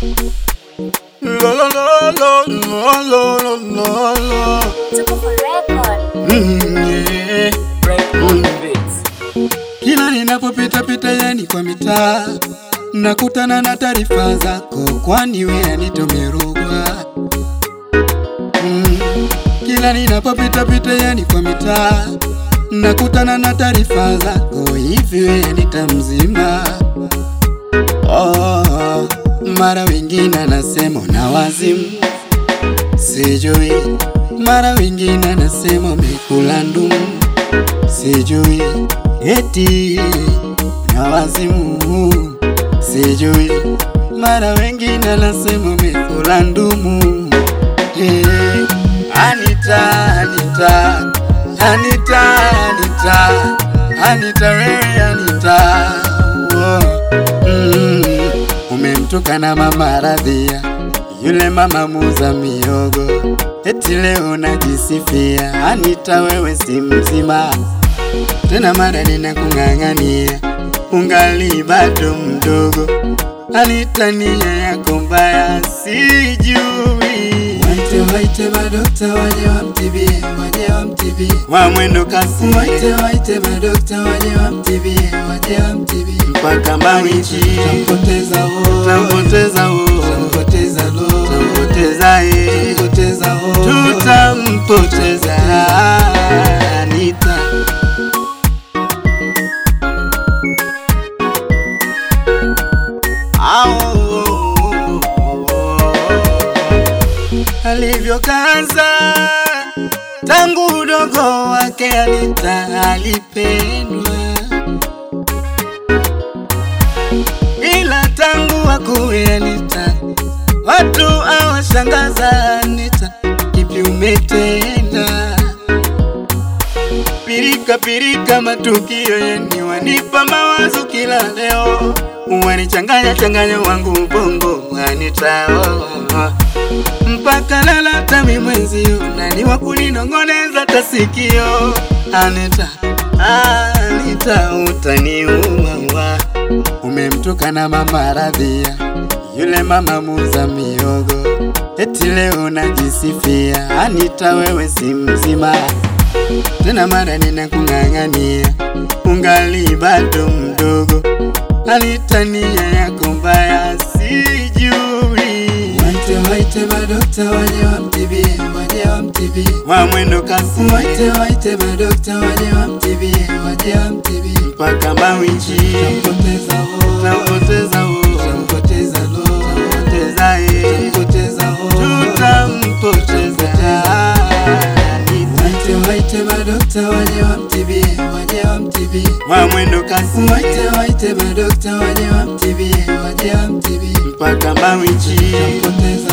La la la la la la la la. Tukufu record. Yeah. Kila ninapopita pita yani kwa mitaa nakutana na taarifa zako, kwani wewe nitomerogwa. Kila ninapopita pita yani kwa mitaa nakutana na taarifa zako, hivi wewe nitamzima. Mara wengine anasema na wazimu, sijui. Mara wengine anasema umekula ndumu, sijui. Eti na wazimu, sijui. Mara wengine anasema umekula ndumu. Anita wewe Anita. Umemtoka na mama Radhia, yule mama muuza miogo, eti leo najisifia. Anita wewe si mzima, tena mara ninakung'ang'ania, ungali bado mdogo. Anita nia yako mbaya sijui. Waite madokta waje wamtibie, waje wamtibie. Wa mwendo kasi. Waite madokta waje wamtibie, waje wamtibie. Mpaka Mawichi tampoteza ho, tampoteza ho, tampoteza lo, tampoteza tampoteza ho, tutampoteza Anita. Alivyokaza tangu udogo wake Anita alipendwa, ila tangu akuwe Anita watu awashangaza. Anita kipi umetenda? Pirika matukio yani wanipa mawazo kila leo, wanichanganya wangu ubongo Anita. Mpaka lala tami mwenzio, nani wakuninongoneza tasikio. Anita, Anita utaniua. Umemtoka na mama Radhia, yule mama muuza miogo, eti leo najisifia. Anita wewe si mzima, tena mara ninakung'ang'ania, ungali bado mdogo. Anita nia yako mbaya sijui. Waite madokta waje wamtibie, waje wamtibie. Wa mwendo kasi. Waite madokta waje wamtibie, waje wamtibie. Mpaka Mawichi tampoteza ho, tampoteza ho, tampoteza lo, tampoteza tampoteza ho, tutampoteza Anita. Waite madokta waje wamtibie, waje wamtibie. Wa mwendo kasi. Waite madokta waje wamtibie, waje wamtibie. Mpaka Mawichi tampoteza